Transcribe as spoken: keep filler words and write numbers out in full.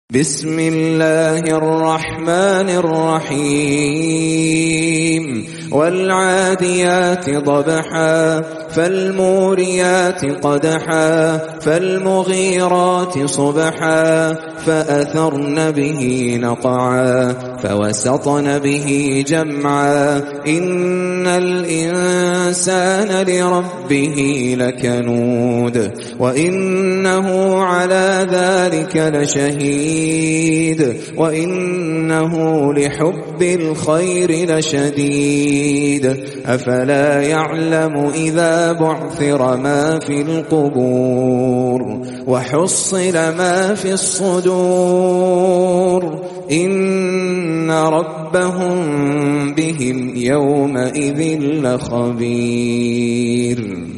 بسم الله الرحمن الرحيم والعاديات ضبحا فالموريات قدحا فالمغيرات صبحا فأثرن به نقعا فوسطن به جمعا إن الإنسان لربه لكنود وإنه على ذلك لشهيد وإنه لحب الخير لشديد أفلا يعلم إذا بعثر ما في القبور وحصل ما في الصدور إن ربهم بهم يومئذ لخبير.